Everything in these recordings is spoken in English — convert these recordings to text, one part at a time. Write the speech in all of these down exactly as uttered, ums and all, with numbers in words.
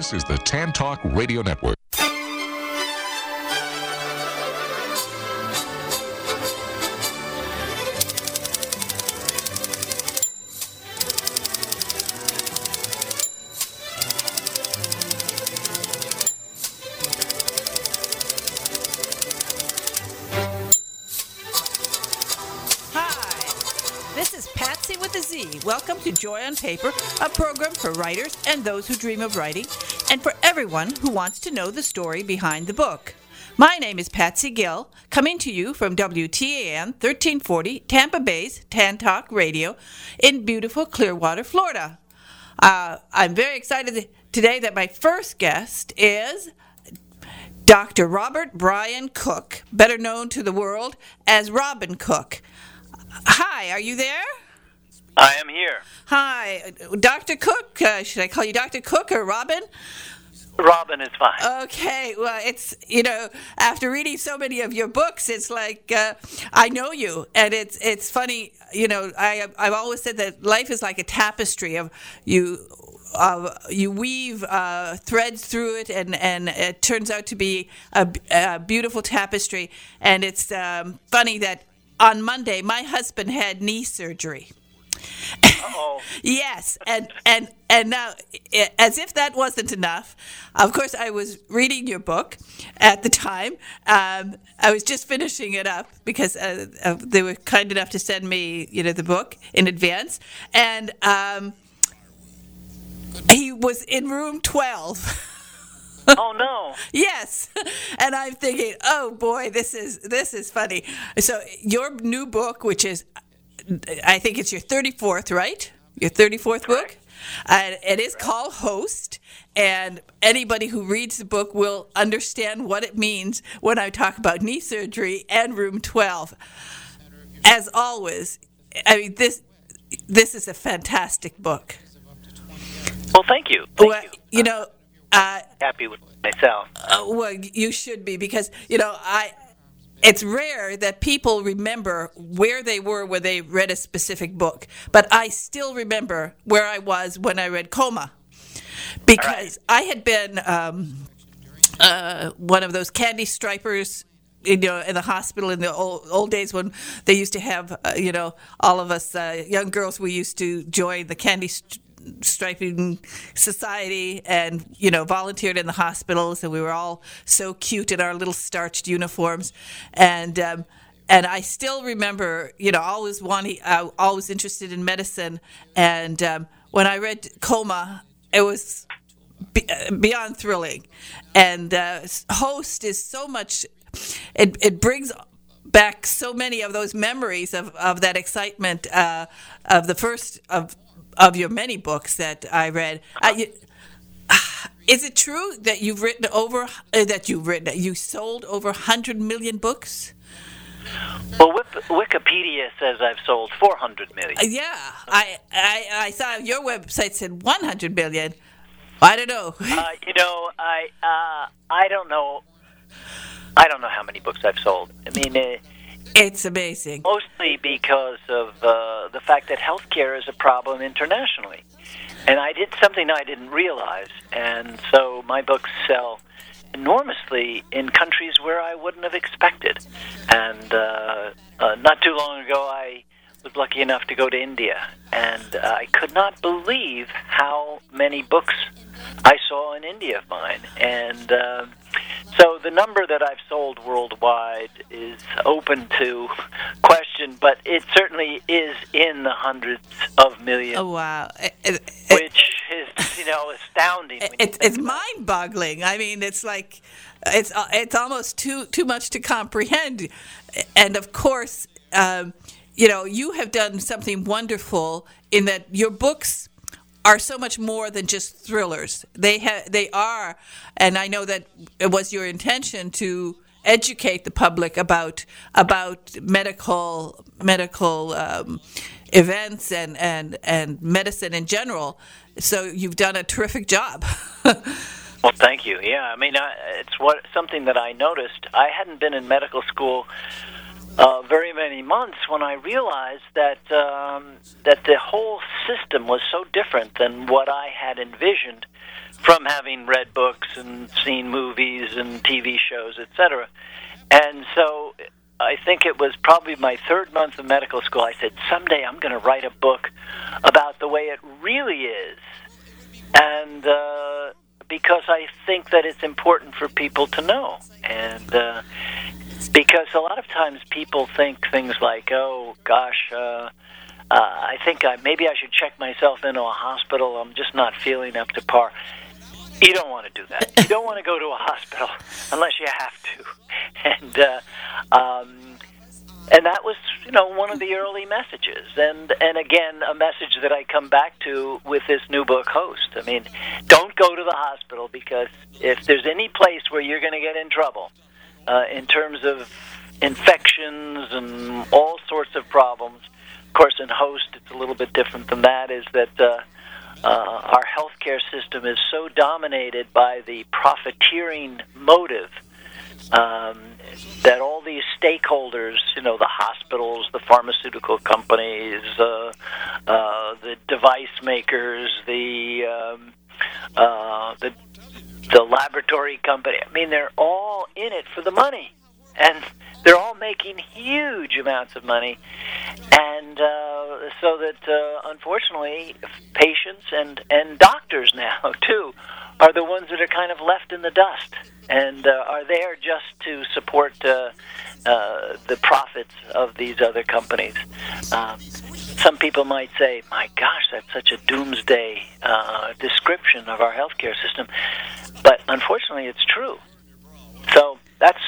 This is the Tan Talk Radio Network. Welcome to Joy on Paper, a program for writers and those who dream of writing, and for everyone who wants to know the story behind the book. My name is Patsy Gill, coming to you from W T A N thirteen forty, Tampa Bay's Tan Talk Radio in beautiful Clearwater, Florida. Uh, I'm very excited today that my first guest is Doctor Robert Brian Cook, better known to the world as Robin Cook. Hi, are you there? I am here. Hi, Doctor Cook. Uh, should I call you Doctor Cook or Robin? Robin is fine. Okay. Well, it's, you know, after reading so many of your books, it's like uh, I know you. And it's it's funny, you know, I, I've always said that life is like a tapestry of you. Uh, you weave uh, threads through it, and, and it turns out to be a, a beautiful tapestry. And it's um, funny that on Monday, my husband had knee surgery. Uh-oh. Yes, and and and now, as if that wasn't enough, of course, I was reading your book at the time. Um, I was just finishing it up because uh, uh, they were kind enough to send me, you know, the book in advance, and um, he was in room twelve. Oh no! Yes, and I'm thinking, oh boy, this is this is funny. So your new book, which is, I think it's your thirty-fourth, right? Your thirty-fourth book? Uh, it is called Host, and anybody who reads the book will understand what it means when I talk about knee surgery and room twelve. As always, I mean, this this is a fantastic book. Well, thank you. Thank well, you. you know, uh, happy with myself. Uh, well, you should be, because, you know, I... It's rare that people remember where they were when they read a specific book, but I still remember where I was when I read Coma, because right. I had been um, uh, one of those candy stripers, you know, in the hospital in the old, old days when they used to have, uh, you know, all of us uh, young girls, we used to join the candy st- striping society, and, you know, volunteered in the hospitals, and we were all so cute in our little starched uniforms, and um, and I still remember, you know, always wanting, uh, always interested in medicine, and um, when I read Coma, it was be- beyond thrilling, and uh, Host is so much, it it brings back so many of those memories of, of that excitement uh, of the first of of your many books that I read. Uh, you, uh, is it true that you've written over, uh, that you've written, you sold over one hundred million books? Well, Wikipedia says I've sold four hundred million. Uh, yeah, I, I I saw your website said one hundred million. I don't know. uh, you know, I uh, I don't know. I don't know how many books I've sold. I mean, uh, it's amazing. Mostly because of uh, the fact that healthcare is a problem internationally. And I did something I didn't realize. And so my books sell enormously in countries where I wouldn't have expected. And uh, uh, not too long ago, I was lucky enough to go to India. And uh, I could not believe how many books I saw in India of mine. And uh, so the number that I've sold worldwide is open to question, but it certainly is in the hundreds of millions. Oh, wow. It, it, which is, you know, astounding. It, it, it's mind-boggling. I mean, it's like, it's it's almost too too much to comprehend. And, of course, um, you know, you have done something wonderful in that your books are so much more than just thrillers. They have, they are, and I know that it was your intention to educate the public about about medical medical um, events and, and, and medicine in general. So you've done a terrific job. Well, thank you. Yeah, I mean, I, it's what something that I noticed. I hadn't been in medical school uh, very many months when I realized that um, that the whole system was so different than what I had envisioned from having read books and seen movies and T V shows, et cetera. And so I think it was probably my third month of medical school. I said, someday I'm going to write a book about the way it really is. And uh, because I think that it's important for people to know. And uh, because a lot of times people think things like, oh, gosh, uh, uh, I think I, maybe I should check myself into a hospital. I'm just not feeling up to par. You don't want to do that. You don't want to go to a hospital unless you have to. And uh, um, and that was, you know, one of the early messages. And and again, a message that I come back to with this new book, Host. I mean, don't go to the hospital, because if there's any place where you're going to get in trouble uh, in terms of infections and all sorts of problems, of course, in Host it's a little bit different than that, is that uh, Uh, our healthcare system is so dominated by the profiteering motive um, that all these stakeholders, you know, the hospitals, the pharmaceutical companies, uh, uh, the device makers, the um, uh, the the laboratory company. I mean, they're all in it for the money, and they're all making huge amounts of money. And uh, so that, uh, unfortunately, patients and, and doctors now, too, are the ones that are kind of left in the dust and uh, are there just to support uh, uh, the profits of these other companies. Um, some people might say, my gosh, that's such a doomsday uh, description of our healthcare system. But unfortunately, it's true. So that's,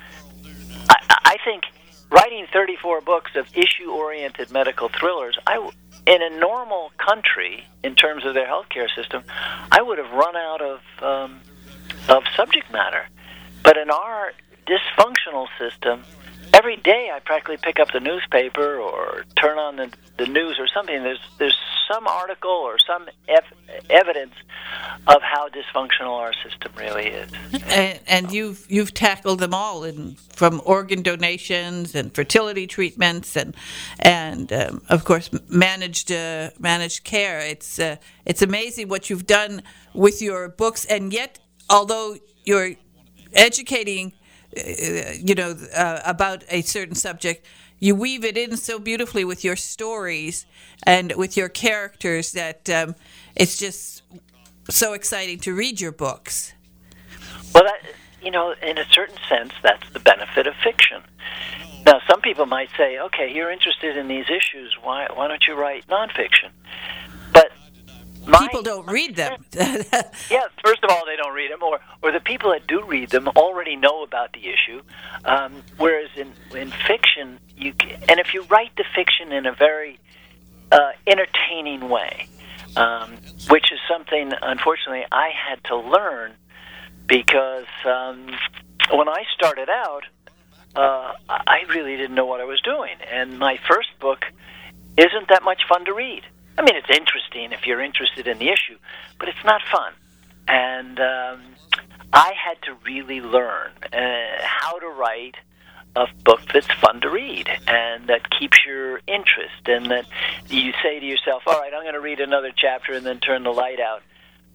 I, I think, writing thirty-four books of issue-oriented medical thrillers, I, in a normal country, in terms of their healthcare system, I would have run out of um, of subject matter. But in our dysfunctional system, every day I practically pick up the newspaper or turn on the, the news or something. There's there's some article or some ev- evidence of how dysfunctional our system really is. And, and you've you've tackled them all, in, from organ donations and fertility treatments and and um, of course managed uh, managed care. It's uh, it's amazing what you've done with your books, and yet although you're educating, uh, you know, uh, about a certain subject, you weave it in so beautifully with your stories and with your characters that um, it's just so exciting to read your books. Well, that, you know, in a certain sense, that's the benefit of fiction. Now, some people might say, okay, you're interested in these issues, why why don't you write nonfiction? But my, people don't read them. Yeah, first of all, they don't read them, or, or the people that do read them already know about the issue, um, whereas in, in fiction, you can, and if you write the fiction in a very uh, entertaining way, um, which is something, unfortunately, I had to learn, because um, when I started out, uh, I really didn't know what I was doing, and my first book isn't that much fun to read. I mean, it's interesting if you're interested in the issue, but it's not fun. And um, I had to really learn uh, how to write a book that's fun to read and that keeps your interest, and that you say to yourself, all right, I'm going to read another chapter and then turn the light out.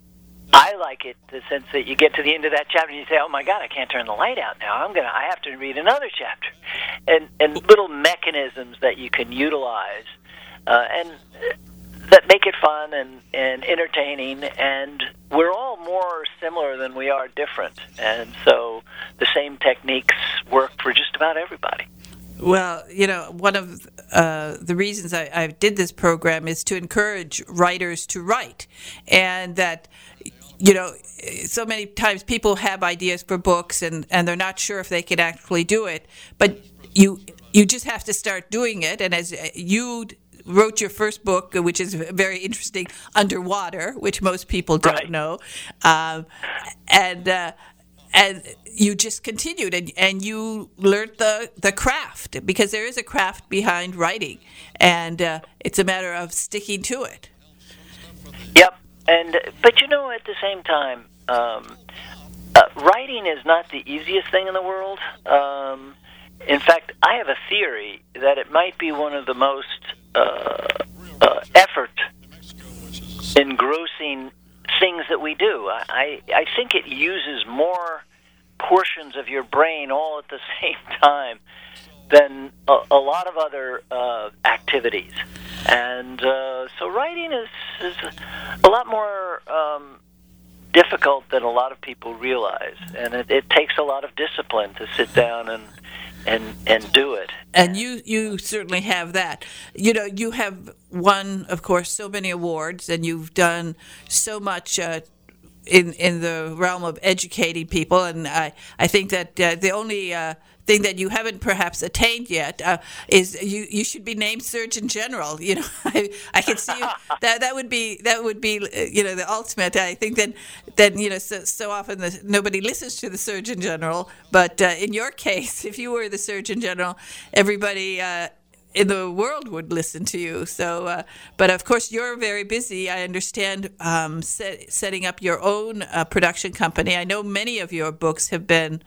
I like it in the sense that you get to the end of that chapter and you say, oh my God, I can't turn the light out now. I'm gonna, I have to read another chapter. And, and little mechanisms that you can utilize uh, and that make it fun and, and entertaining, and we're all more similar than we are different. And so the same techniques work for just about everybody. Well, you know, one of uh, the reasons I, I did this program is to encourage writers to write, and that, you know, so many times people have ideas for books and, and they're not sure if they can actually do it, but you you just have to start doing it. And as you wrote your first book, which is very interesting, Underwater, which most people don't right. know, um, and uh, and you just continued, and, and you learned the, the craft, because there is a craft behind writing, and uh, it's a matter of sticking to it. Yep, and but you know, at the same time, um, uh, writing is not the easiest thing in the world. Um, in fact, I have a theory that it might be one of the most uh, uh, effort engrossing things that we do. I, I think it uses more portions of your brain all at the same time than a, a lot of other uh, activities. And uh, so writing is, is a lot more um, difficult than a lot of people realize. And it, it takes a lot of discipline to sit down and and and do it. And you, you certainly have that. You know, you have won, of course, so many awards, and you've done so much uh, in in the realm of educating people. And I, I think that uh, the only uh, thing that you haven't perhaps attained yet uh, is you, you should be named Surgeon General. You know, I, I can see you, that that would be that would be you know the ultimate. I think that that you know so, so often the, nobody listens to the Surgeon General, but uh, in your case, if you were the Surgeon General, everybody Uh, in the world would listen to you. So, uh, but of course, you're very busy. I understand um, set, setting up your own uh, production company. I know many of your books have been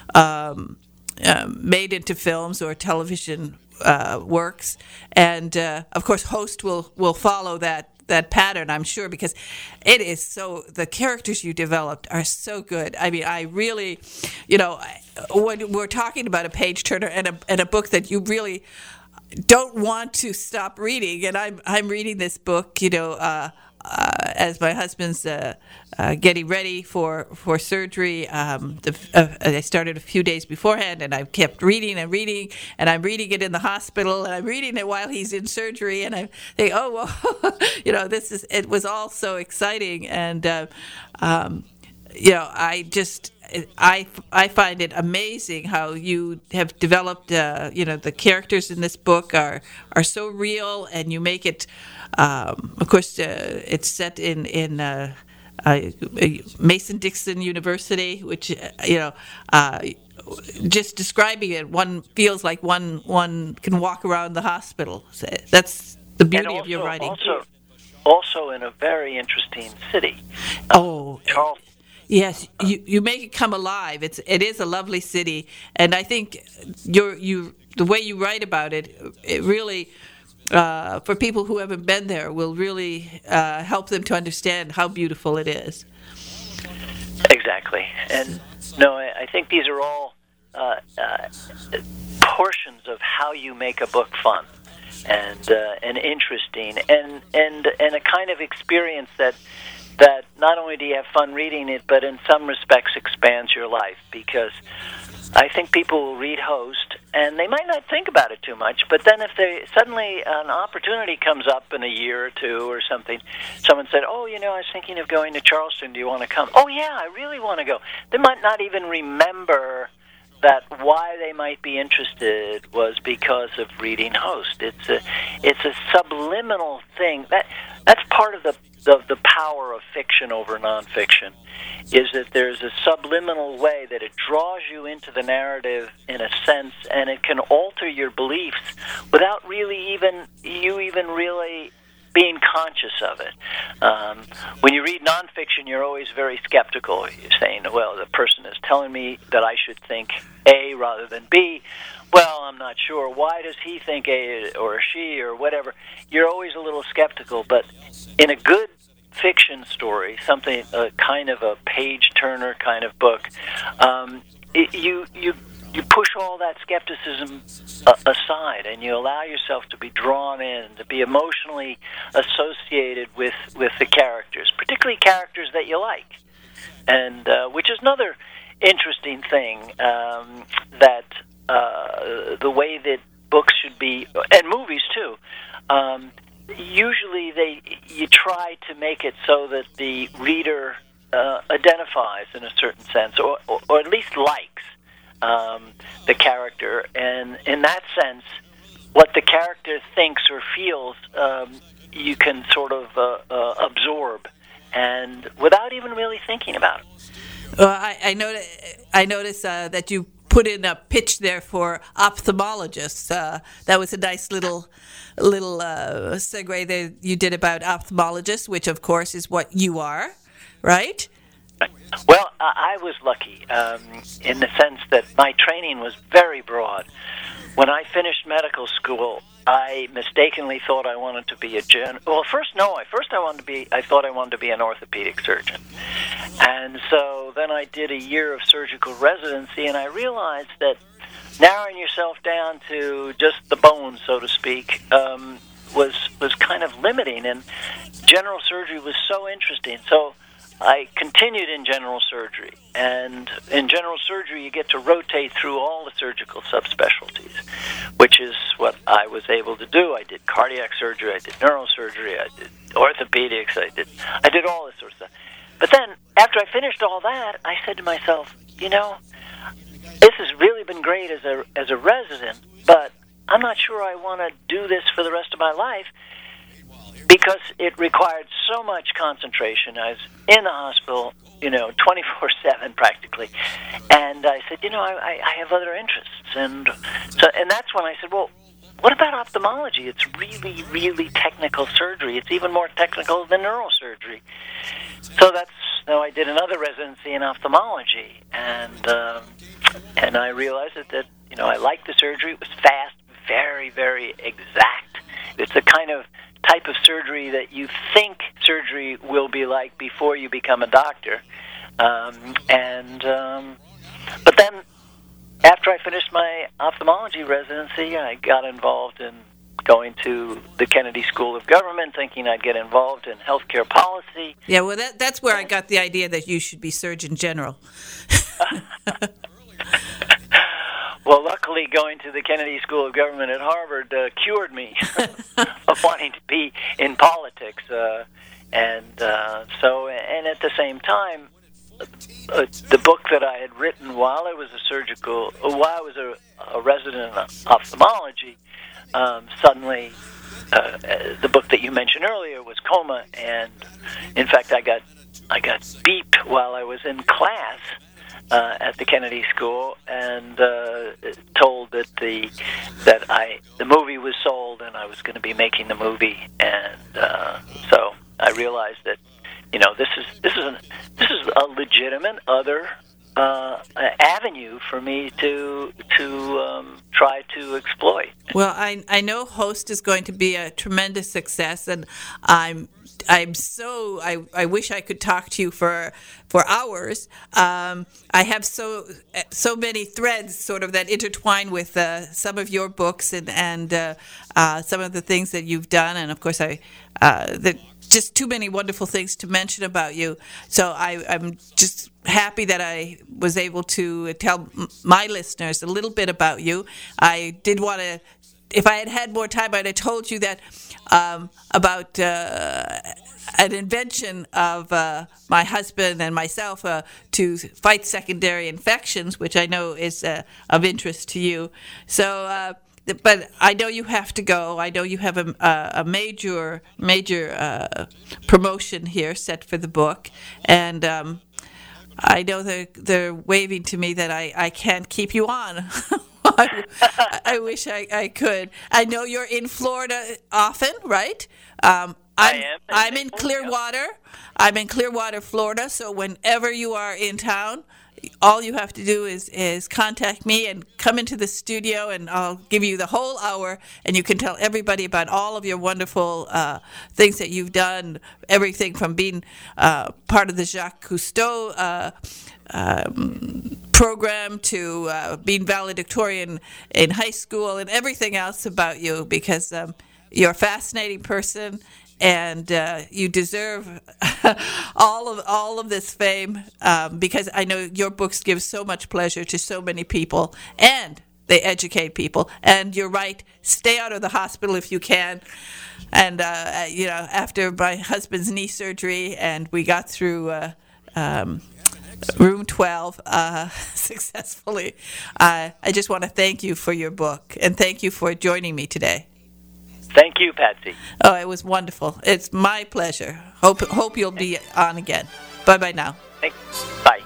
um, um, made into films or television uh, works, and uh, of course, Host will will follow that. that pattern, I'm sure, because it is so, the characters you developed are so good. I mean, I really, you know, when we're talking about a page turner and a, and a book that you really don't want to stop reading, and I'm, I'm reading this book, you know, uh, uh, as my husband's uh, uh, getting ready for, for surgery. Um, the, uh, I started a few days beforehand, and I kept reading and reading, and I'm reading it in the hospital, and I'm reading it while he's in surgery, and I think, oh, well, you know, this is, it was all so exciting, and, uh, um, you know, I just, I, I find it amazing how you have developed, uh, you know, the characters in this book are, are so real, and you make it, um, of course, uh, it's set in, in uh, uh, Mason-Dixon University, which, uh, you know, uh, just describing it, one feels like one one can walk around the hospital. So that's the beauty also, of your writing. Also, also in a very interesting city. Oh, Charles. Yes, you, you make it come alive. It's it is a lovely city, and I think your you the way you write about it, it really uh, for people who haven't been there will really uh, help them to understand how beautiful it is. Exactly, and no, I, I think these are all uh, uh, portions of how you make a book fun and uh, and interesting, and and and a kind of experience that. that not only do you have fun reading it, but in some respects expands your life, because I think people will read Host, and they might not think about it too much, but then if they suddenly an opportunity comes up in a year or two or something, someone said, oh, you know, I was thinking of going to Charleston, do you want to come? Oh, yeah, I really want to go. They might not even remember that why they might be interested was because of reading Host. It's a, it's a subliminal thing. That That's part of the The, the power of fiction over nonfiction, is that there's a subliminal way that it draws you into the narrative in a sense, and it can alter your beliefs without really even you even really being conscious of it. Um, when you read nonfiction, you're always very skeptical. You're saying, well, the person is telling me that I should think A rather than B. Well, I'm not sure. Why does he think A or she or whatever? You're always a little skeptical, but in a good fiction story, something a kind of a page-turner kind of book, um, it, you you you push all that skepticism uh, aside, and you allow yourself to be drawn in, to be emotionally associated with, with the characters, particularly characters that you like, and uh, which is another interesting thing um, that uh, the way that books should be, and movies too. Um, Usually, they you try to make it so that the reader uh, identifies in a certain sense, or, or, or at least likes um, the character. And in that sense, what the character thinks or feels, um, you can sort of uh, uh, absorb, and without even really thinking about it. Well, I, I notice, I notice uh, that you put in a pitch there for ophthalmologists. Uh, that was a nice little little uh, segue that you did about ophthalmologists, which of course is what you are, right? Well, I was lucky um, in the sense that my training was very broad. When I finished medical school, I mistakenly thought I wanted to be a gen. Well, first, no. I first I wanted to be. I thought I wanted to be an orthopedic surgeon, and so then I did a year of surgical residency, and I realized that narrowing yourself down to just the bones, so to speak, um, was was kind of limiting, and general surgery was so interesting. So I continued in general surgery, and in general surgery you get to rotate through all the surgical subspecialties, which is what I was able to do. I did cardiac surgery, I did neurosurgery, I did orthopedics, I did I did all this sort of stuff. But then, after I finished all that, I said to myself, you know, this has really been great as a as a resident, but I'm not sure I want to do this for the rest of my life, because it required so much concentration. I was in the hospital, you know, twenty-four seven practically. And I said, you know, I, I have other interests. And so, and that's when I said, well, what about ophthalmology? It's really, really technical surgery. It's even more technical than neurosurgery. So that's, so I did another residency in ophthalmology. And, um, and I realized that, that, you know, I liked the surgery. It was fast, very, very exact. It's the kind of type of surgery that you think surgery will be like before you become a doctor. Um, and um, but then, after I finished my ophthalmology residency, I got involved in going to the Kennedy School of Government, thinking I'd get involved in healthcare policy. Yeah, well, that, that's where I got the idea that you should be Surgeon General. Well, luckily, going to the Kennedy School of Government at Harvard uh, cured me of wanting to be in politics. Uh, and uh, so, and at the same time, uh, the book that I had written while I was a surgical, while I was a, a resident in ophthalmology, um, suddenly, uh, the book that you mentioned earlier was Coma, and in fact, I got I got beeped while I was in class. Uh, at the Kennedy School, and uh, told that the that I the movie was sold and I was going to be making the movie, and uh, so I realized that, you know, this is this is an, this is a legitimate other uh, avenue for me to to um, try to exploit. Well, I I know Host is going to be a tremendous success, and I'm. I'm so I, I wish I could talk to you for for hours. Um, I have so so many threads sort of that intertwine with uh, some of your books and and uh, uh, some of the things that you've done, and of course I uh, the, just too many wonderful things to mention about you. So I, I'm just happy that I was able to tell my listeners a little bit about you. I did want to. If I had had more time, I'd have told you that um, about uh, an invention of uh, my husband and myself uh, to fight secondary infections, which I know is uh, of interest to you. So, uh, but I know you have to go. I know you have a, a major, major uh, promotion here set for the book, and um, I know they're, they're waving to me that I, I can't keep you on. I, I wish I, I could. I know you're in Florida often, right? Um, I'm, I am. I'm in Clearwater. I'm in Clearwater, Florida. So whenever you are in town, all you have to do is, is contact me and come into the studio, and I'll give you the whole hour, and you can tell everybody about all of your wonderful uh, things that you've done, everything from being uh, part of the Jacques Cousteau uh, um, program to uh, being valedictorian in high school and everything else about you, because um, you're a fascinating person. And uh, you deserve all of all of this fame um, because I know your books give so much pleasure to so many people, and they educate people. And you're right, stay out of the hospital if you can. And uh, you know, after my husband's knee surgery, and we got through uh, um, room twelve uh, successfully, uh, I just want to thank you for your book, and thank you for joining me today. Thank you, Patsy. Oh, it was wonderful. It's my pleasure. Hope hope you'll be on again. Bye-bye now. Thanks. Bye.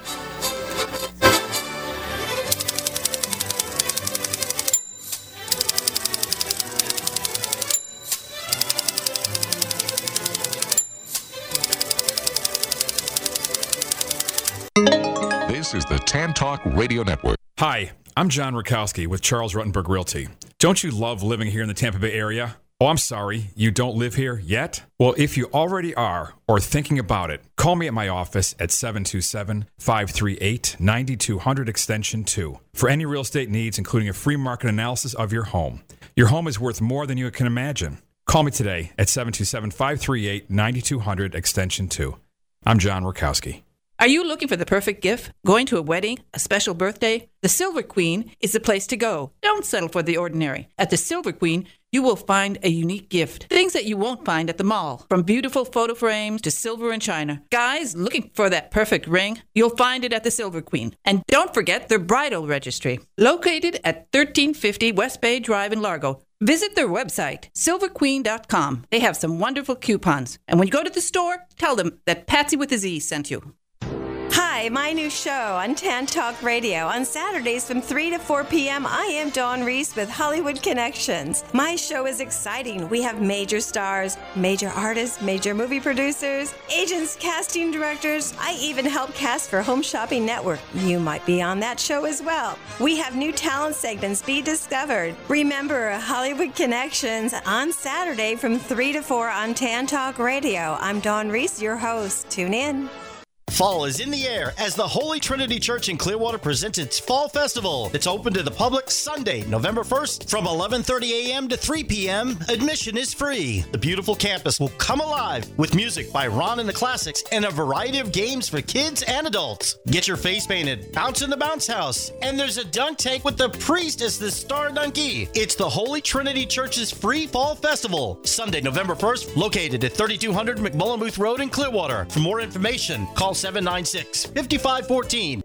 This is the Tan Talk Radio Network. Hi, I'm John Rakowski with Charles Ruttenberg Realty. Don't you love living here in the Tampa Bay area? Oh, I'm sorry, you don't live here yet? Well, if you already are or thinking about it, call me at my office at seven two seven, five three eight, nine two zero zero extension two for any real estate needs, including a free market analysis of your home. Your home is worth more than you can imagine. Call me today at seven two seven, five three eight, nine two zero zero extension two. I'm John Rakowski. Are you looking for the perfect gift? Going to a wedding? A special birthday? The Silver Queen is the place to go. Don't settle for the ordinary. At the Silver Queen, you will find a unique gift. Things that you won't find at the mall. From beautiful photo frames to silver and china. Guys looking for that perfect ring? You'll find it at the Silver Queen. And don't forget their bridal registry. Located at thirteen fifty West Bay Drive in Largo. Visit their website, silver queen dot com. They have some wonderful coupons. And when you go to the store, tell them that Patsy with a Z sent you. Hi, my new show on Tan Talk Radio. On Saturdays from three to four p.m., I am Dawn Reese with Hollywood Connections. My show is exciting. We have major stars, major artists, major movie producers, agents, casting directors. I even help cast for Home Shopping Network. You might be on that show as well. We have new talent segments be discovered. Remember Hollywood Connections on Saturday from three to four on Tan Talk Radio. I'm Dawn Reese, your host. Tune in. Fall is in the air as the Holy Trinity Church in Clearwater presents its Fall Festival. It's open to the public Sunday, November first from eleven thirty a.m. to three p.m. Admission is free. The beautiful campus will come alive with music by Ron and the Classics and a variety of games for kids and adults. Get your face painted, bounce in the bounce house, and there's a dunk tank with the priest as the star donkey. It's the Holy Trinity Church's free Fall Festival. Sunday, November first, located at thirty-two hundred McMullenbooth Road in Clearwater. For more information, call seven nine six, five five one four.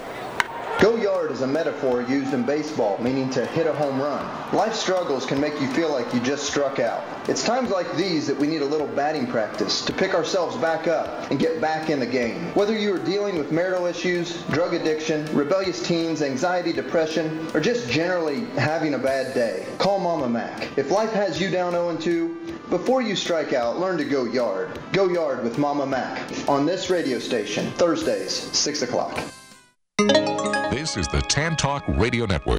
Go yard is a metaphor used in baseball, meaning to hit a home run. Life struggles can make you feel like you just struck out. It's times like these that we need a little batting practice to pick ourselves back up and get back in the game. Whether you are dealing with marital issues, drug addiction, rebellious teens, anxiety, depression, or just generally having a bad day, call Mama Mac. If life has you down oh and two, before you strike out, learn to go yard. Go yard with Mama Mac on this radio station, Thursdays, six o'clock. This is the Tan Talk Radio Network.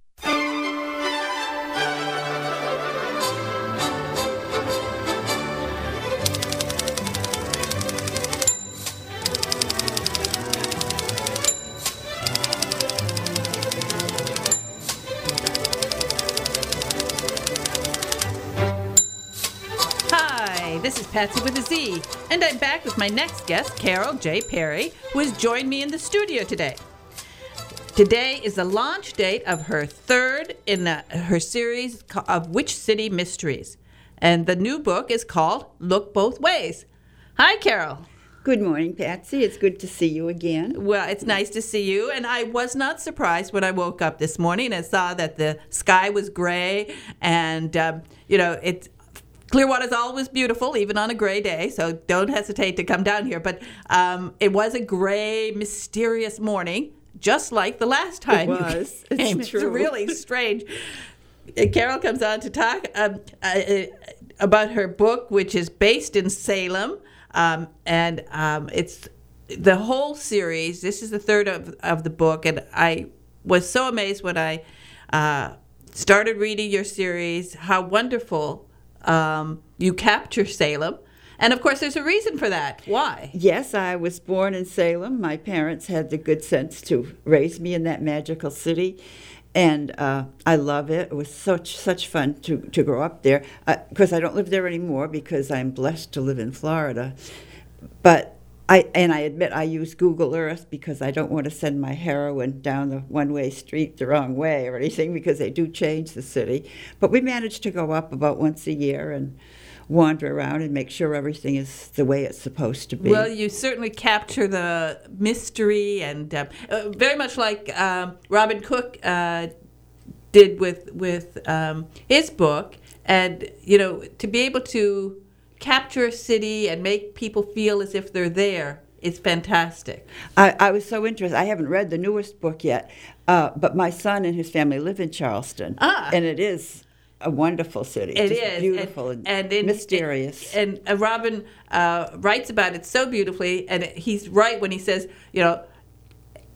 This is Patsy with a Z, and I'm back with my next guest, Carol J. Perry, who has joined me in the studio today. Today is the launch date of her third in uh, her series of Witch City Mysteries, and the new book is called Look Both Ways. Hi, Carol. Good morning, Patsy. It's good to see you again. Well, it's nice to see you, and I was not surprised when I woke up this morning and saw that the sky was gray, and, um, you know, it's Clearwater's always beautiful, even on a gray day, so don't hesitate to come down here. But um, it was a gray, mysterious morning, just like the last time it was. you came. It's true. It's really strange. Carol comes on to talk um, uh, about her book, which is based in Salem, um, and um, it's the whole series. This is the third of, of the book, and I was so amazed when I uh, started reading your series, how wonderful Um, you capture Salem. And, of course, there's a reason for that. Why? Yes, I was born in Salem. My parents had the good sense to raise me in that magical city. And uh, I love it. It was such such fun to, to grow up there. Of course, I don't live there anymore because I'm blessed to live in Florida. But I and I admit I use Google Earth because I don't want to send my heroine down the one-way street the wrong way or anything, because they do change the city. But we manage to go up about once a year and wander around and make sure everything is the way it's supposed to be. Well, you certainly capture the mystery, and uh, uh, very much like um, Robin Cook uh, did with with um, his book. And, you know, to be able to capture a city and make people feel as if they're there is fantastic. I, I was so interested. I haven't read the newest book yet, uh, but my son and his family live in Charleston. Ah. And it is a wonderful city. It Just is. beautiful and, and, and in, mysterious. And, and uh, Robin uh, writes about it so beautifully, and he's right when he says, you know,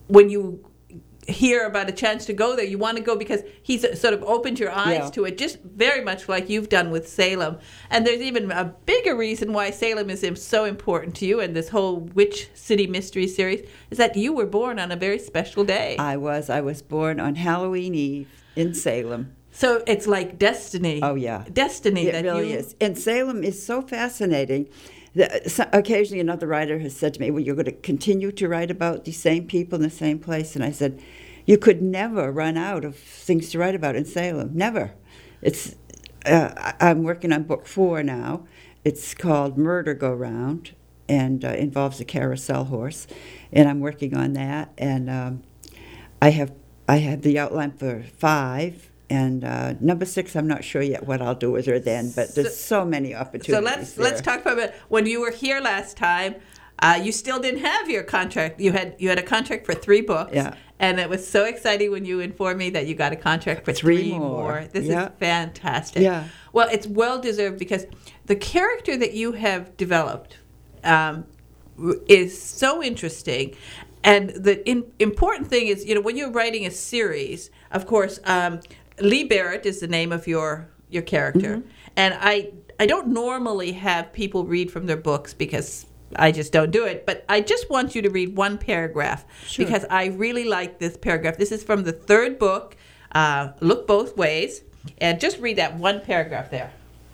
when you hear about a chance to go there, you want to go because he's sort of opened your eyes Yeah. to it, just very much like you've done with Salem. And there's even a bigger reason why Salem is so important to you and this whole Witch City Mystery series is that you were born on a very special day. I was. I was born on Halloween Eve in Salem. So it's like destiny. Oh, yeah. Destiny. It that really you, is. And Salem is so fascinating. that so- Occasionally another writer has said to me, well, you're going to continue to write about the same people in the same place. And I said, you could never run out of things to write about in Salem. Never. It's. Uh, I- I'm working on book four now. It's called Murder Go Round and uh, involves a carousel horse. And I'm working on that. And um, I have I have the outline for five. And uh, number six, I'm not sure yet what I'll do with her then, but there's so, so many opportunities. So let's there. let's talk for a minute. When you were here last time, uh, you still didn't have your contract. You had you had a contract for three books. Yeah. And it was so exciting when you informed me that you got a contract for Three three, more. more. This Yeah. is fantastic. Yeah. Well, it's well deserved because the character that you have developed um, is so interesting. And the in, important thing is, you know, when you're writing a series, of course, um, Lee Barrett is the name of your your character, Mm-hmm. and I I don't normally have people read from their books because I just don't do it. But I just want you to read one paragraph Sure. because I really like this paragraph. This is from the third book, uh, Look Both Ways, and just read that one paragraph there.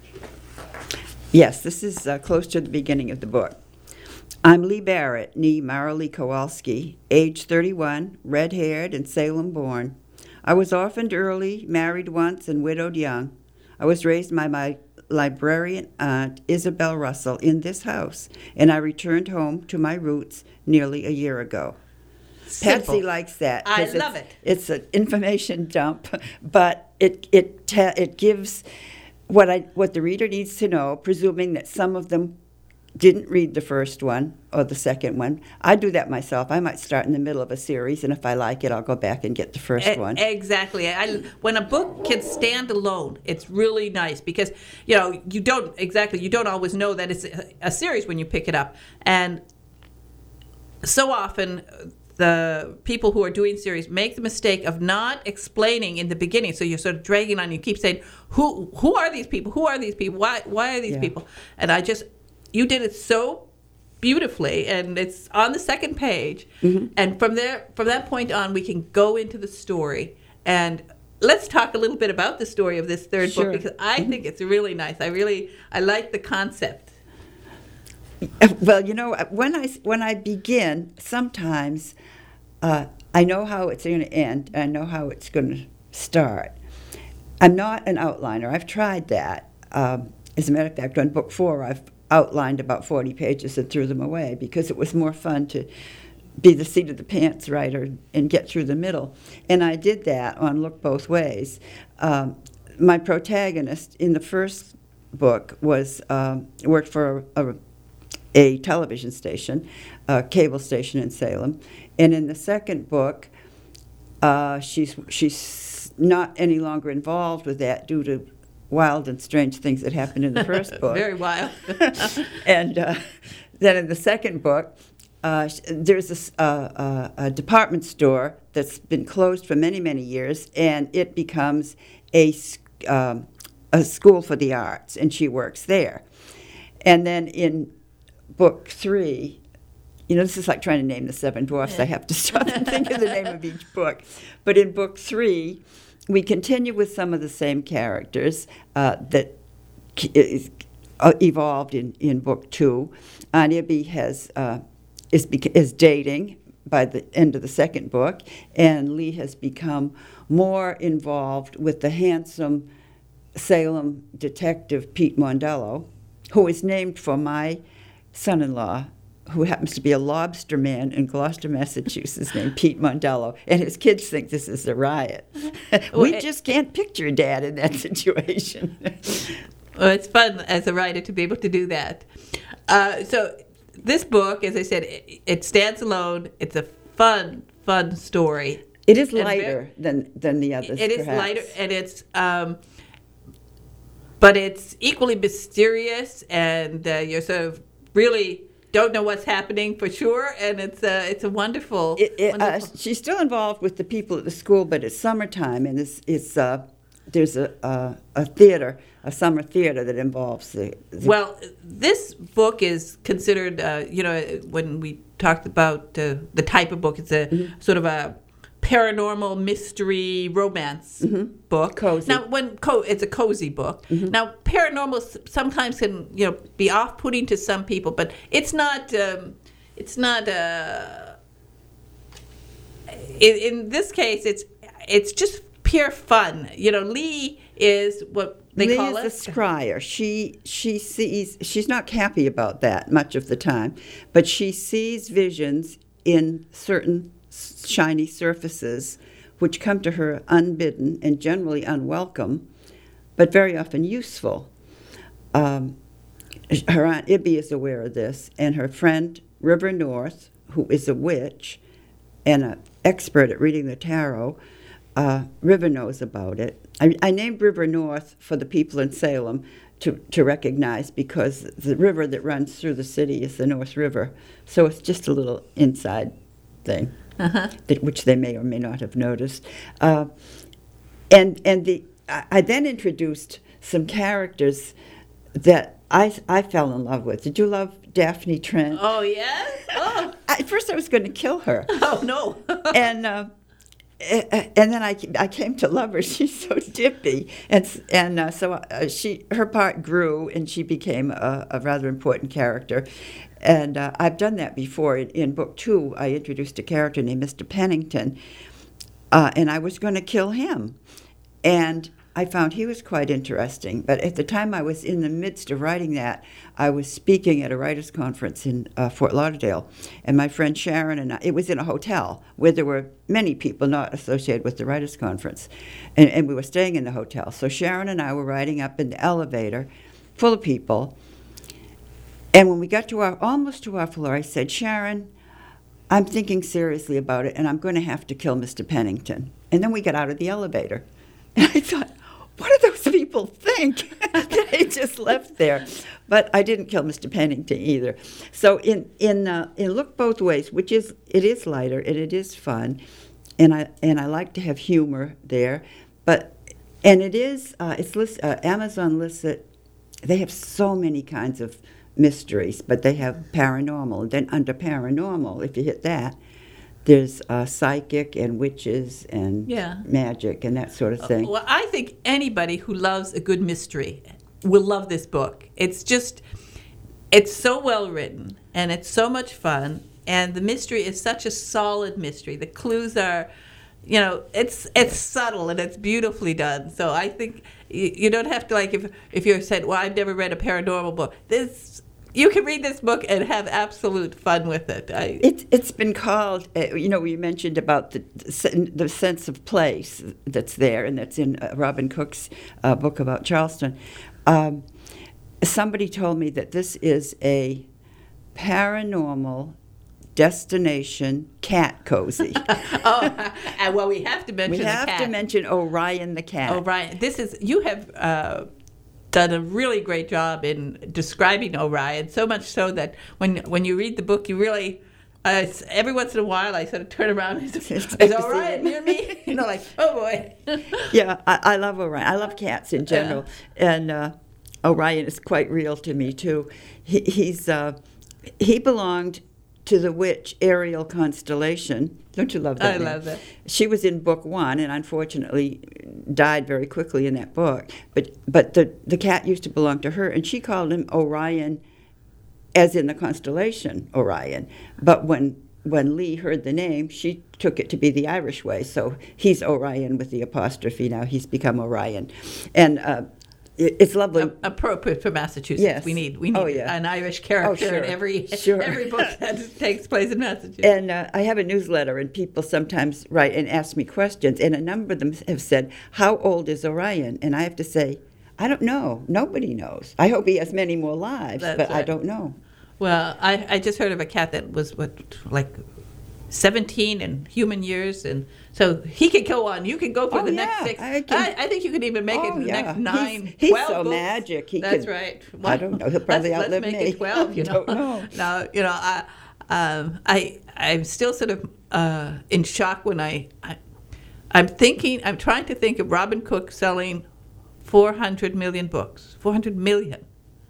Yes, this is uh, close to the beginning of the book. I'm Lee Barrett, nee Marilee Kowalski, age thirty-one, red-haired and Salem-born. I was orphaned early, married once, and widowed young. I was raised by my librarian aunt, Isabel Russell, in this house, and I returned home to my roots nearly a year ago. Simple. Patsy likes that. I 'cause love it's, it. It's an information dump, but it it ta- it gives what I what the reader needs to know, presuming that some of them didn't read the first one or the second one. I do that myself. I might start in the middle of a series, and if I like it, I'll go back and get the first E- one. Exactly. I, when a book can stand alone, it's really nice because you know you don't exactly you don't always know that it's a, a series when you pick it up, and so often the people who are doing series make the mistake of not explaining in the beginning. So you're sort of dragging on. You keep saying, "Who who are these people? Who are these people? Why why are these Yeah. people?" And I just you did it so beautifully, and it's on the second page. Mm-hmm. And from there, from that point on, we can go into the story. And let's talk a little bit about the story of this third Sure. book because I think it's really nice. I really I like the concept. Well, you know, when I when I begin, sometimes uh, I know how it's going to end. And I know how it's going to start. I'm not an outliner. I've tried that. Um, as a matter of fact, on book four, I've outlined about forty pages and threw them away because it was more fun to be the seat of the pants writer and get through the middle. And I did that on Look Both Ways. Um, my protagonist in the first book was um, worked for a, a, a television station, a cable station in Salem. And in the second book, uh, she's she's not any longer involved with that due to wild and strange things that happened in the first book. Very wild. And uh, then in the second book, uh, there's a, s- uh, a, a department store that's been closed for many, many years, and it becomes a, s- um, a school for the arts, and she works there. And then in book three, you know, this is like trying to name the Seven Dwarfs. I have to stop and think of the name of each book. But in book three, we continue with some of the same characters uh, that k- is, uh, evolved in, in book two. Anya B has uh, is bec- is dating by the end of the second book, and Lee has become more involved with the handsome Salem detective Pete Mondello, who is named for my son-in-law, who happens to be a lobster man in Gloucester, Massachusetts, named Pete Mondello, and his kids think this is a riot. we Well, it- just can't picture Dad in that situation. Well, it's fun as a writer to be able to do that. Uh, so this book, as I said, it, it stands alone. It's a fun, fun story. It is And lighter ver- than, than the others, It is perhaps. lighter, and it's, um, but it's equally mysterious, and uh, you're sort of really don't know what's happening for sure, and it's a it's a wonderful. It, it, uh, wonderful. she's still involved with the people at the school, but it's summertime, and it's, it's uh, there's a, a a theater, a summer theater that involves the. the Well, this book is considered, uh, you know, when we talked about uh, the type of book, it's a mm-hmm. sort of a paranormal mystery romance mm-hmm. book. Cozy. Now, when co- it's a cozy book. Mm-hmm. Now, paranormal s- sometimes can, you know, be off-putting to some people, but it's not. Um, it's not. Uh, in, in this case, it's it's just pure fun. You know, Lee is what they Lee call is it. a scryer. She she sees. She's not happy about that much of the time, but she sees visions in certain shiny surfaces, which come to her unbidden and generally unwelcome, but very often useful. Um, her Aunt Ibby is aware of this, and her friend River North, who is a witch and an expert at reading the tarot, uh, River knows about it. I, I named River North for the people in Salem to, to recognize, because the river that runs through the city is the North River, so it's just a little inside thing. Uh-huh. That, which they may or may not have noticed. Uh, and and the I, I then introduced some characters that I, I fell in love with. Did you love Daphne Trent? Oh, yes? Oh. At first I was going to kill her. Oh, no. and uh, and then I, I came to love her. She's so dippy. And and uh, so uh, she her part grew, and she became a, a rather important character. And uh, I've done that before. In, in book two, I introduced a character named Mister Pennington, uh, and I was going to kill him. And I found he was quite interesting. But at the time I was in the midst of writing that, I was speaking at a writers' conference in uh, Fort Lauderdale. And my friend Sharon and I, it was in a hotel where there were many people not associated with the writers' conference. And, and we were staying in the hotel. So Sharon and I were riding up in the elevator full of people. And when we got to our, almost to our floor, I said, Sharon, I'm thinking seriously about it, and I'm going to have to kill Mister Pennington. And then we got out of the elevator. And I thought, what do those people think? They just left there. But I didn't kill Mister Pennington either. So in in uh, in Look Both Ways, which is, it is lighter and it is fun, and I and I like to have humor there, but, and it is, uh, it's list, uh, Amazon lists it, they have so many kinds of mysteries, but they have paranormal. And then under paranormal, if you hit that, there's uh, psychic and witches and yeah. magic and that sort of thing. Well, I think anybody who loves a good mystery will love this book. It's just, it's so well written, and it's so much fun, and the mystery is such a solid mystery. The clues are, you know, it's it's subtle and it's beautifully done. So I think you, you don't have to, like, if if you're said, well, I've never read a paranormal book. This you can read this book and have absolute fun with it. I, it's it's been called, uh, you know, you mentioned about the the sense of place that's there, and that's in uh, Robin Cook's uh, book about Charleston. Um, somebody told me that this is a paranormal destination cat cozy. oh, and well, we have to mention we the have cat. to mention Orion the cat. Orion. This is you have uh, done a really great job in describing Orion. So much so that when when you read the book, you really. Uh, every once in a while, I sort of turn around and say, is Orion near me? You know, like, oh boy. Yeah, I, I love Orion. I love cats in general, yeah. and uh, Orion is quite real to me too. He, he's uh, he belonged to the witch Ariel constellation. Don't you love that? I name? love that. She was in book one, and unfortunately died very quickly in that book. But but the the cat used to belong to her, and she called him Orion, as in the constellation Orion. But when when Lee heard the name, she took it to be the Irish way. So he's Orion with the apostrophe now. He's become Orion, and uh, it, it's lovely. A- appropriate for Massachusetts. Yes. We need we need oh, yeah. an Irish character oh, sure. in every sure. every book that takes place in Massachusetts. And uh, I have a newsletter, and people sometimes write and ask me questions, and a number of them have said, "How old is Orion?" And I have to say, I don't know. Nobody knows. I hope he has many more lives, That's but right. I don't know. Well, I, I just heard of a cat that was what like seventeen in human years, and so he could go on. You can go for Oh, the yeah, next six. I can- I, I think you could even make it Oh, the yeah. next nine, He's- he's twelve so books. magic. He That's could- right. I don't know. He'll probably let's, outlive let's make me. it twelve. You know. Don't know. No, you know, I, um, I, I'm still sort of uh, in shock when I, I, I'm thinking, I'm trying to think of Robin Cook selling four hundred million books. four hundred million.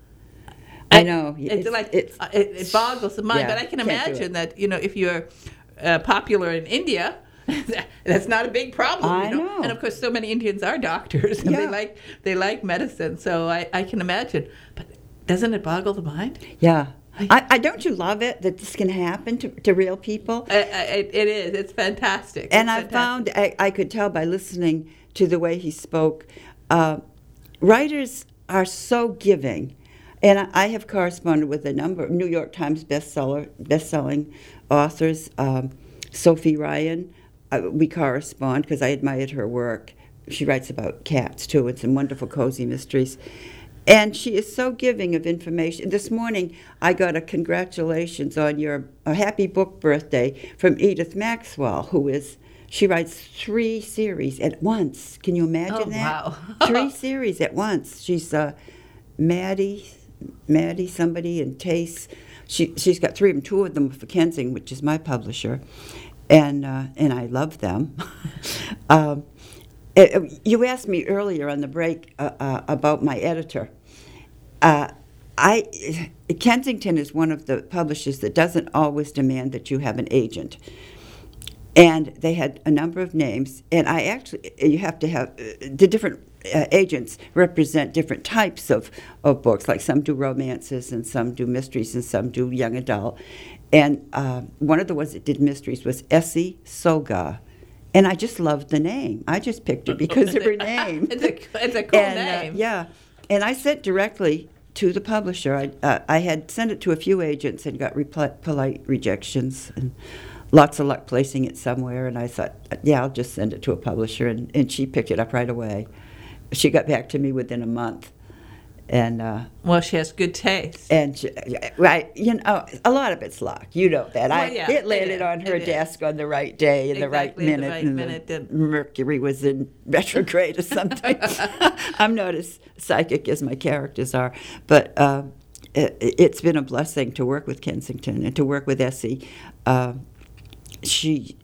I know. It's, It's- like it's- uh, it, it boggles the mind. yeah, but I can can't do imagine it. that you know if you're uh, popular in India, that's not a big problem. I you know? know. And of course, so many Indians are doctors and they Yeah. like they like medicine. So I, I can imagine. But doesn't it boggle the mind? Yeah. I, I don't you love it that this can happen to, to real people? I, I, it, it is. It's fantastic. And It's I fantastic. found I, I could tell by listening to the way he spoke, uh, writers are so giving. And I, I have corresponded with a number of New York Times bestseller, best-selling authors. Um, Sophie Ryan, uh, we correspond because I admired her work. She writes about cats, too, and some wonderful cozy mysteries. And she is so giving of information. This morning, I got a congratulations on your a happy book birthday from Edith Maxwell, who is, she writes three series at once. Can you imagine Oh, that? wow. Three series at once. She's uh, Maddie, Maddie somebody, and Tace. She, she's got three of them, two of them for Kensing, which is my publisher. And, uh, and I love them. um, Uh, you asked me earlier on the break uh, uh, about my editor. Uh, I Kensington is one of the publishers that doesn't always demand that you have an agent. And they had a number of names, and I actually, you have to have, uh, the different uh, agents represent different types of, of books, like some do romances, and some do mysteries, and some do young adult. And uh, one of the ones that did mysteries was Essie Soga. And I just loved the name. I just picked her because of her name. It's a, it's a cool and, name. Uh, yeah. And I sent directly to the publisher. I, uh, I had sent it to a few agents and got repli- polite rejections and lots of luck placing it somewhere. And I thought, yeah, I'll just send it to a publisher. And, and she picked it up right away. She got back to me within a month. And uh, Well, she has good taste. and she, right, you know, a lot of it's luck. You know that. Well, I yeah, it landed it is, on her it is. desk on the right day in the right Exactly, at the minute, right and minute, the and- Mercury was in retrograde or something. I'm not as psychic as my characters are, but uh, it, it's been a blessing to work with Kensington and to work with Essie. Uh, she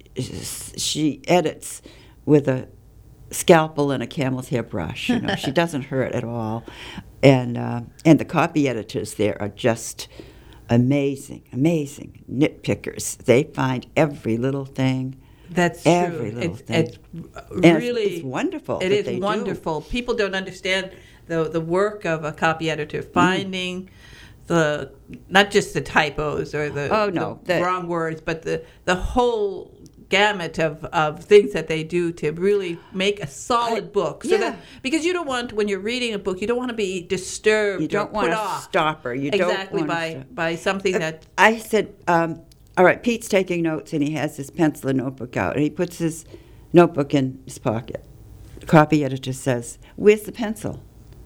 she edits with a scalpel and a camel's hair brush. You know, she doesn't hurt at all, and uh, and the copy editors there are just amazing, amazing nitpickers. They find every little thing. That's Every true. little It's, thing. it's And it's- really it's wonderful It that is they do. wonderful. People don't understand the the work of a copy editor, finding the not just the typos or the, Oh, no, the the- wrong words, but the the whole gamut of, of things that they do to really make a solid I- book. So yeah. that because you don't want when you're reading a book, you don't want to be disturbed. You don't or want put a off. stopper. You don't exactly want a by stop- by something that I said, um, all right, Pete's taking notes, and he has his pencil and notebook out, and he puts his notebook in his pocket. The copy editor says, "Where's the pencil?"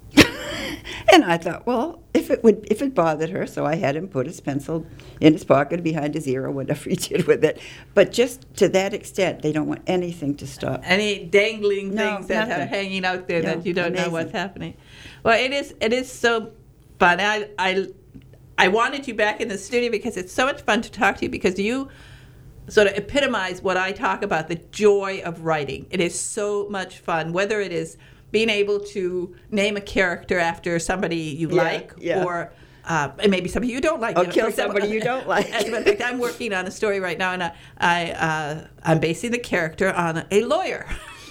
And I thought, well, if it would, if it bothered her, so I had him put his pencil in his pocket behind his ear or whatever he did with it. But just to that extent, they don't want anything to stop. any dangling No, things that are nothing. hanging out there No, that you don't know amazing. what's happening. Well, it is it is so fun. I I I wanted you back in the studio because it's so much fun to talk to you because you sort of epitomize what I talk about, the joy of writing. It is so much fun, whether it is being able to name a character after somebody you Yeah, like yeah. or uh, and maybe somebody you don't like. Or For kill example, somebody you don't like. As a matter of fact, I'm working on a story right now, and I, I uh, I'm basing the character on a lawyer,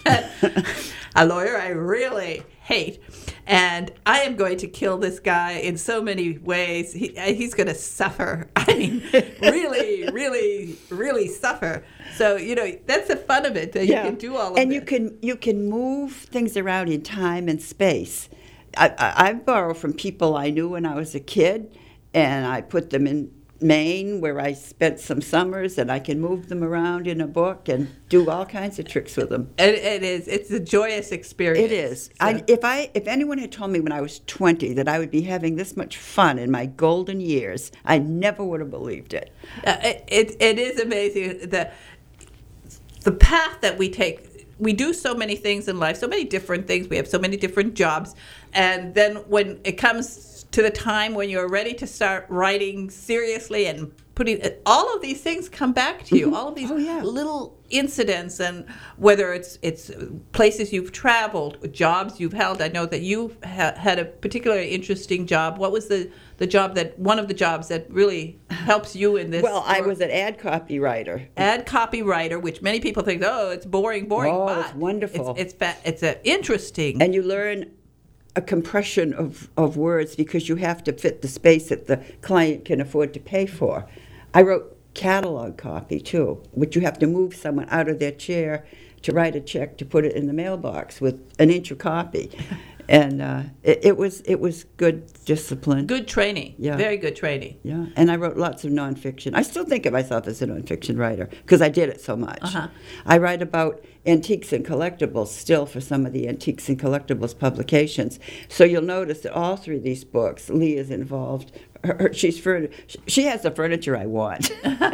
a lawyer I really hate, and I am going to kill this guy in so many ways. He, he's going to suffer. I mean, really, really, really suffer. So you know that's the fun of it. That you can do all of and this. you can you can move things around in time and space. I, I, I borrow from people I knew when I was a kid, and I put them in Maine, where I spent some summers, and I can move them around in a book and do all kinds of tricks with them. It, it is. It's a joyous experience. It is. So. I, if I, if anyone had told me when I was twenty that I would be having this much fun in my golden years, I never would have believed it. Uh, it, it. It is amazing the the path that we take. We do so many things in life, so many different things. We have so many different jobs, and then when it comes to the time when you're ready to start writing seriously and putting all of these things come back to you, Mm-hmm. all of these Oh, yeah. little incidents, and whether it's it's places you've traveled, jobs you've held. I know that you ha- had a particularly interesting job. What was the, the job that one of the jobs that really helps you in this? Well, I work? was an ad copywriter. Ad copywriter, which many people think, oh, it's boring, boring. Oh, but it's wonderful. It's it's, fa- it's a interesting. And you learn a compression of, of words because you have to fit the space that the client can afford to pay for. I wrote catalog copy too, which you have to move someone out of their chair to write a check to put it in the mailbox with an inch of copy. And uh, it, it was it was good discipline. Good training. Yeah. Very good training. Yeah, and I wrote lots of nonfiction. I still think of myself as a nonfiction writer because I did it so much. Uh-huh. I write about antiques and collectibles still for some of the antiques and collectibles publications. So you'll notice that all three of these books, Lee is involved. Her, her, she's furni- she has the furniture I want.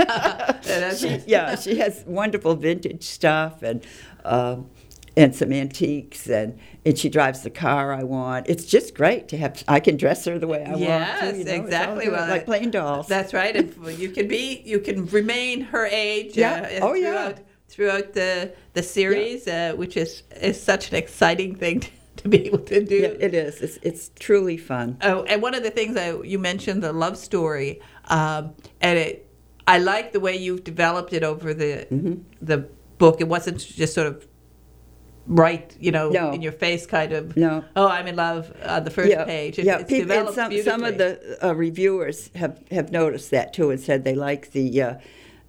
she, yeah, she has wonderful vintage stuff and. Uh, and some antiques, and, and she drives the car I want. It's just great to have, I can dress her the way I yes, want to. You know, exactly. it's all Well, like playing dolls. That's right. And you can be, you can remain her age. Yeah. Uh, Oh, yeah. throughout, Throughout the the series, yeah. uh, which is is such an exciting thing to, to be able to do. Yeah, it is. It's it's truly fun. Oh, and one of the things I, you mentioned, the love story, um, and it, I like the way you've developed it over the Mm-hmm. the book. It wasn't just sort of right, you know, No. in your face kind of, No. oh, I'm in love on the first yeah, page. It, yeah. it's People, and developed some beautifully. some of the uh, reviewers have, have noticed that too and said they like the uh,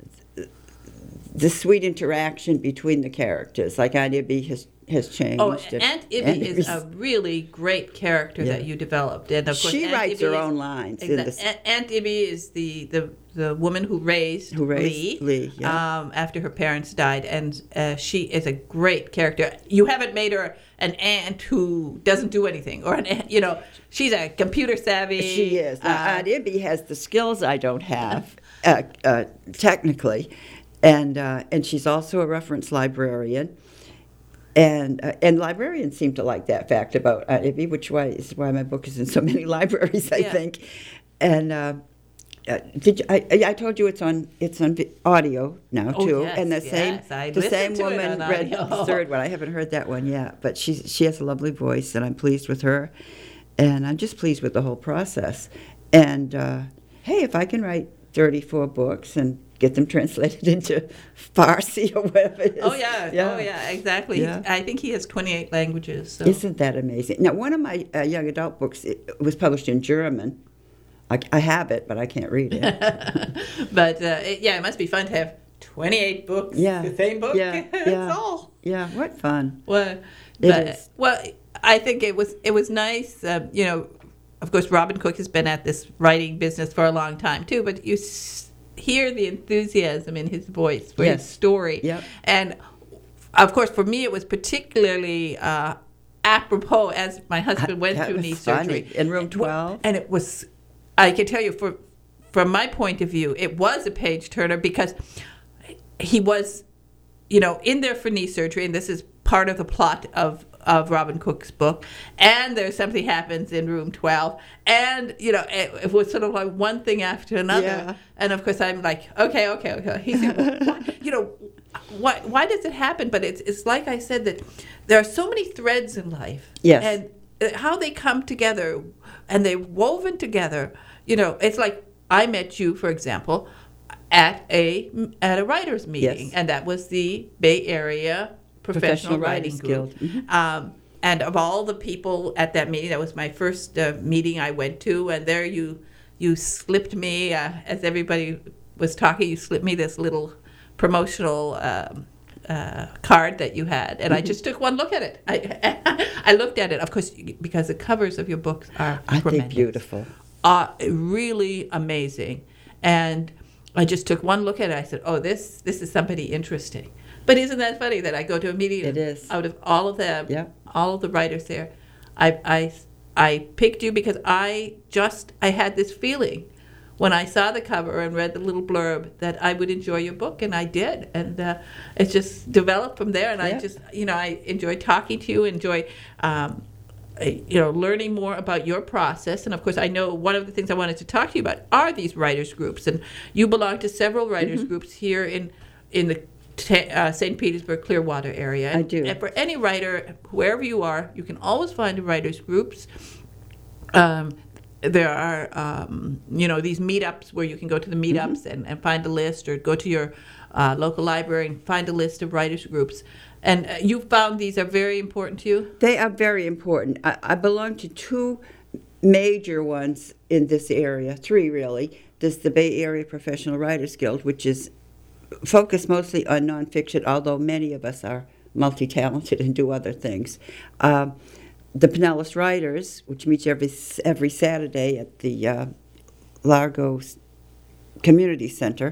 the sweet interaction between the characters. Like Aunt Ibby has has changed. Oh, and- Aunt Ibby and is a really great character Yeah. that you developed, and of course She Aunt writes Ibby her is- own lines in Exa- this- Aunt- Aunt Ibby is the, the the woman who raised Who raised Lee, Lee, yeah. um, after her parents died, and uh, she is a great character. You haven't made her an aunt who doesn't do anything, or an aunt, you know, she's a computer savvy. She is. Now, uh, Aunt Ibby has the skills I don't have, uh, uh, technically, and uh, and she's also a reference librarian. And uh, and librarians seem to like that fact about Aunt Ibby, which why is why my book is in so many libraries, I Yeah. think. And uh, uh, did you, I, I told you it's on it's on vi- audio now Oh, too, yes, and the same yes, I the same listened to it woman on read audio. the third one. I haven't heard that one yet, but she she has a lovely voice, and I'm pleased with her, and I'm just pleased with the whole process. And uh, hey, if I can write thirty-four books and get them translated into Farsi or whatever it is. Oh yeah, oh yeah, exactly. Yeah. I think he has twenty-eight languages. So. Isn't that amazing? Now, one of my uh, young adult books it was published in German. I, I have it, but I can't read it. But uh, it, yeah, it must be fun to have twenty-eight books. Yeah. The same book. Yeah, That's yeah. all. Yeah, what fun. Well, It but, is. well, I think it was it was nice. Uh, you know, of course, Robin Cook has been at this writing business for a long time too. But you s- hear the enthusiasm in his voice for Yes. his story, Yep. and of course, for me, it was particularly uh, apropos as my husband went That through was knee funny. surgery In room It wa- twelve? and it was. I can tell you, for from my point of view, it was a page turner because he was, you know, in there for knee surgery, and this is part of the plot of, of Robin Cook's book. And there's something happens in room twelve, and you know, it, it was sort of like one thing after another. Yeah. And of course, I'm like, okay, okay, okay. He said, well, why, you know, why why does it happen? But it's it's like I said that there are so many threads in life. Yes. And uh, how they come together, and they're woven together. You know, it's like I met you, for example, at a at a writers' meeting, Yes. and that was the Bay Area Professional, Professional Writing Writers Group. Guild. Mhm. Um, and of all the people at that meeting, that was my first uh, meeting I went to, and there you you slipped me, uh, as everybody was talking, you slipped me this little promotional um, uh, card that you had, and I just took one look at it. I, I looked at it, of course, because the covers of your books are Aren't they tremendous. beautiful? Uh, really amazing. And I just took one look at it. I said, oh, this this is somebody interesting. But isn't that funny that I go to a meeting? It is. Out of all of them, Yeah. all of the writers there, I, I, I picked you because I just, I had this feeling when I saw the cover and read the little blurb that I would enjoy your book, and I did. And uh, it just developed from there. And Yeah. I just, you know, I enjoy talking to you, enjoy, um, you know, learning more about your process. And of course, I know one of the things I wanted to talk to you about are these writers groups. And you belong to several writers Mm-hmm. groups here in in the t- uh, Saint Petersburg, Clearwater area. And, I do. And for any writer, wherever you are, you can always find writers groups. Um, there are, um, you know, these meetups where you can go to the meetups Mm-hmm. and, and find a list, or go to your uh, local library and find a list of writers groups. And uh, you found these are very important to you? They are very important. I, I belong to two major ones in this area, three really. There's the Bay Area Professional Writers Guild, which is focused mostly on nonfiction, although many of us are multi-talented and do other things. Um, the Pinellas Writers, which meets every every Saturday at the uh, Largo Community Center,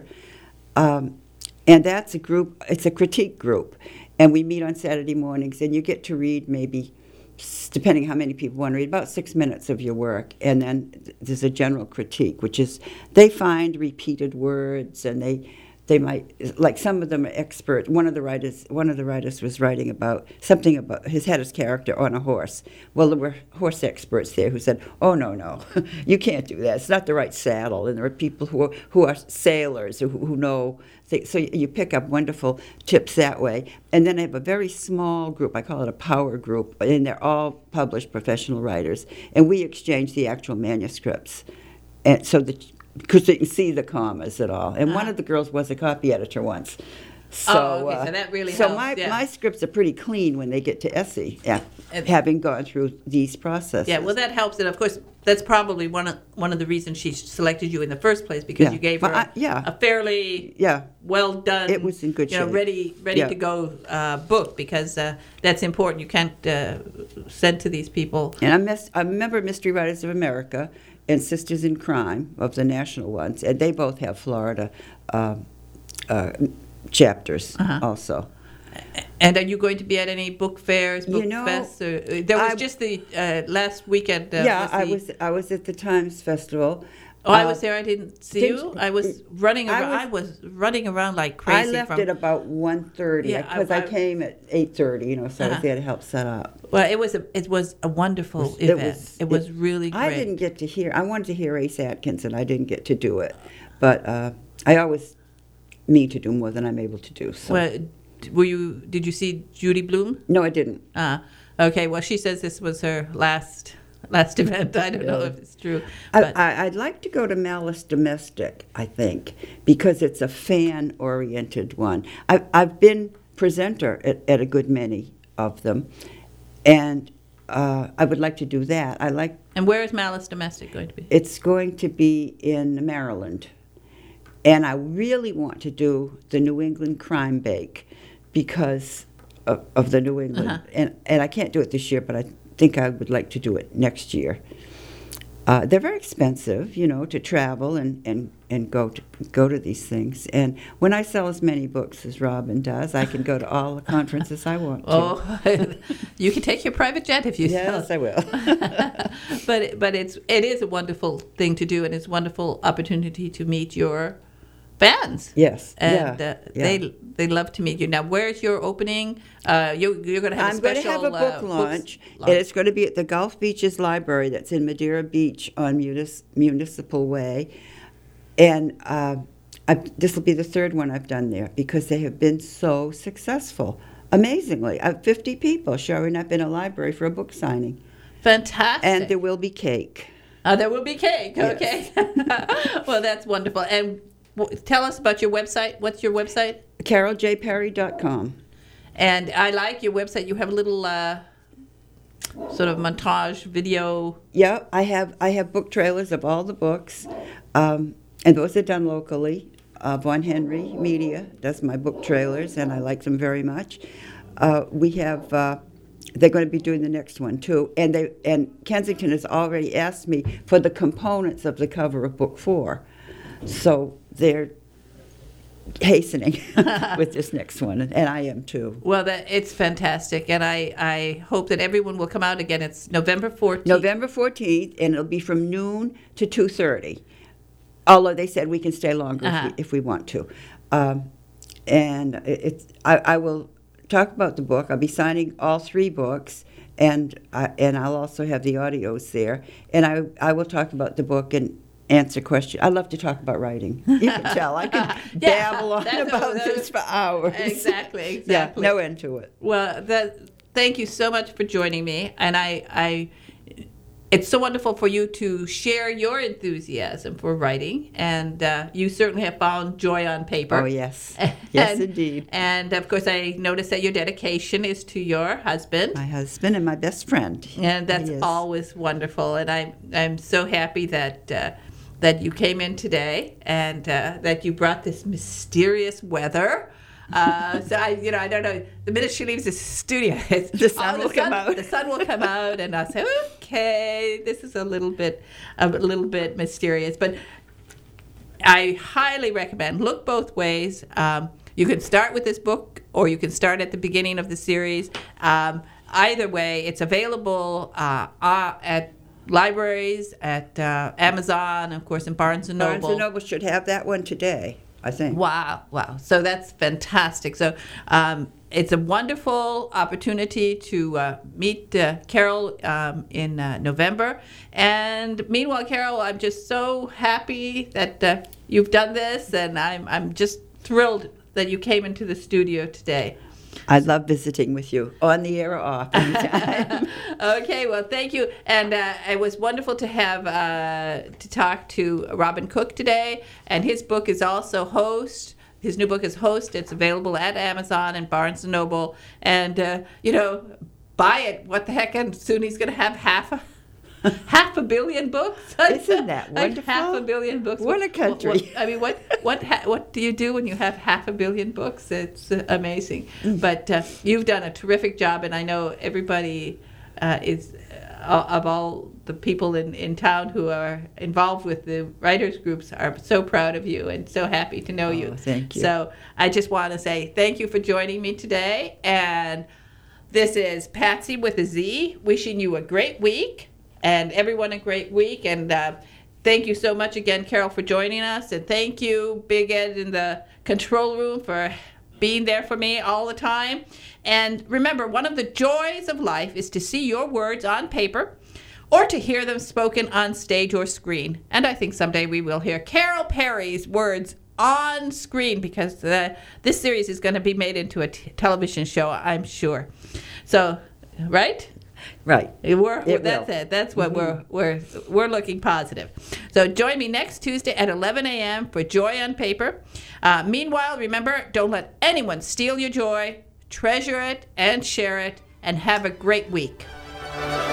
um, and that's a group. It's a critique group, and we meet on Saturday mornings, and you get to read maybe, depending how many people want to read, about six minutes of your work, and then there's a general critique, which is they find repeated words, and they. They might, like some of them are expert. One of the writers, one of the writers was writing about something about his had his character on a horse. Well, there were horse experts there who said, "Oh no, no, you can't do that. It's not the right saddle." And there are people who are, who are sailors who, who know. So you pick up wonderful tips that way. And then I have a very small group. I call it a power group, and they're all published professional writers. And we exchange the actual manuscripts, and so the. Because you can see the commas at all. And uh-huh. one of the girls was a copy editor once. So, oh, okay, uh, so that really so helps. my, yeah. my scripts are pretty clean when they get to essay, yeah, having gone through these processes. Yeah, well, that helps. And, of course, that's probably one of one of the reasons she selected you in the first place, because yeah. you gave her I, yeah. a fairly yeah. well done, it was in good you shape. know, ready, ready yeah. to go uh, book, because uh, that's important. You can't uh, send to these people. And I'm, mes- I'm a member of Mystery Writers of America and Sisters in Crime, of the national ones, and they both have Florida uh, uh, chapters uh-huh. also. And are you going to be at any book fairs, book you know, fests? Or, uh, there was I, just the uh, last weekend. Uh, yeah, was the, I was. I was at the Times Festival. Oh, uh, I was there. I didn't see didn't, you. I was running around. I was, I was running around like crazy. I left from, at about one thirty yeah, because I, I, I came at eight thirty. You know, so uh-huh. I was there to help set up. Well, it was a it was a wonderful it was, event. It was, it was it, really great. I didn't get to hear. I wanted to hear Ace Atkins, and I didn't get to do it. But uh, I always mean to do more than I'm able to do. So. Well, were you? Did you see Judy Blume? No, I didn't. Ah, uh, okay. Well, she says this was her last last event. I don't know if it's true. I, I, I'd like to go to Malice Domestic, I think, because it's a fan-oriented one. I've, I've been presenter at, at a good many of them, and uh, I would like to do that. I like. And where is Malice Domestic going to be? It's going to be in Maryland, and I really want to do the New England Crime Bake because of, of the New England, uh-huh. and and I can't do it this year, but I think I would like to do it next year. Uh, they're very expensive, you know, to travel and, and, and go to go to these things. And when I sell as many books as Robin does, I can go to all the conferences I want to. Oh, you can take your private jet if you yes, sell. Yes, I will. but but it's it is a wonderful thing to do, and it's a wonderful opportunity to meet your fans. Yes, and yeah, uh, yeah. they they love to meet you. Now, where's your opening? Uh, you you're going to have I'm a special. I'm going to have a book uh, launch, launch, and it's going to be at the Gulf Beaches Library that's in Madeira Beach on Munis- Municipal Way, and uh, this will be the third one I've done there because they have been so successful. Amazingly, I have fifty people showing up in a library for a book signing. Fantastic. And there will be cake. Uh, there will be cake. Yes. Okay. Well, that's wonderful. And tell us about your website. What's your website? carol j perry dot com. And I like your website. You have a little uh, sort of montage video. Yeah, I have I have book trailers of all the books, um, and those are done locally. Uh, Von Henry Media does my book trailers, and I like them very much. Uh, we have. Uh, They're going to be doing the next one too, and they and Kensington has already asked me for the components of the cover of book four. So they're hastening with this next one, and I am too. Well, that it's fantastic, and I, I hope that everyone will come out again. It's November fourteenth. November fourteenth, and it'll be from noon to two thirty. Although they said we can stay longer Uh-huh. if, we, if we want to. Um, and it, it's I, I will talk about the book. I'll be signing all three books, and I, and I'll also have the audios there. And I I will talk about the book and answer questions. I love to talk about writing. You can tell. I can Yeah, babble on that's about what- this for hours. Exactly, Yeah, exactly. no end to it. Well, that, thank you so much for joining me, and I, I, it's so wonderful for you to share your enthusiasm for writing, and uh, you certainly have found joy on paper. Oh, yes. Yes, And- indeed. And of course, I noticed that your dedication is to your husband. My husband and my best friend. And that's He is. always wonderful, and I'm I'm so happy that uh, that you came in today and uh, that you brought this mysterious weather. Uh, so I, you know, I don't know. The minute she leaves the studio, it's, The sun all of a will come sudden, out. The sun will come out, and I'll say, okay, this is a little bit a little bit mysterious, but I highly recommend look both ways. Um, you can start with this book, or you can start at the beginning of the series. Um, either way, it's available uh, uh, at libraries, at uh, Amazon, of course, in Barnes and Noble. Barnes and Noble should have that one today, I think. Wow, wow. So that's fantastic. So um, it's a wonderful opportunity to uh, meet uh, Carol um, in uh, November. And meanwhile, Carol, I'm just so happy that uh, you've done this, and I'm, I'm just thrilled that you came into the studio today. I love visiting with you, on the air or off, anytime. Okay, well, thank you. And uh, it was wonderful to have uh, to talk to Robin Cook today. And his book is also Host. His new book is Host. It's available at Amazon and Barnes and Noble. And, uh, you know, buy it. What the heck? And soon he's going to have half a, half a billion books. Isn't that Like wonderful? half a billion books. What a country. What, what, I mean, what what ha- what do you do when you have half a billion books? It's uh, amazing. But uh, you've done a terrific job, and I know everybody uh, is uh, of all the people in, in town who are involved with the writers groups are so proud of you and so happy to know Oh, you. thank you. So I just want to say thank you for joining me today. And this is Patsy with a Z, wishing you a great week and everyone a great week. And uh, thank you so much again, Carol, for joining us. And thank you, Big Ed in the control room, for being there for me all the time. And remember, one of the joys of life is to see your words on paper or to hear them spoken on stage or screen. And I think someday we will hear Carol Perry's words on screen, because the, this series is going to be made into a t- television show, I'm sure. So, right? Right. We're, It that's will. it. That's what we're we're we're looking positive. So join me next Tuesday at eleven a.m. for Joy on Paper. Uh, meanwhile, remember, don't let anyone steal your joy. Treasure it and share it, and have a great week.